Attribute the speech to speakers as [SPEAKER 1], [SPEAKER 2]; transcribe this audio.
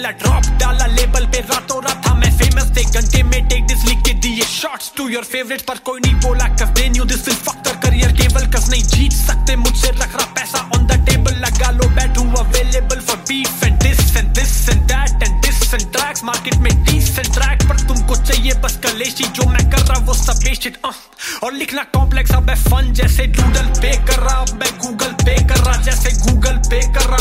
[SPEAKER 1] drop डाला label पे रातों रात था मैं फेमस थे घंटे में टेक दिस लिख के दिए शॉट्स टू योर फेवरेट पर कोई नहीं बोला cause they knew this will fuck their career केवल कस नहीं जीत सकते मुझसे रख रहा पैसा ऑन द टेबल लगा लो बैठूं available for beef and this and that and this and tracks market में डिसेंट ट्रैक पर तुमको चाहिए बस कलेशी जो मैं कर रहा वो सब बेस्टेड और लिखना कॉम्प्लेक्स अब है फन जैसे डूडल पे कर रहा अब मैं गूगल पे कर रहा जैसे गूगल पे कर रहा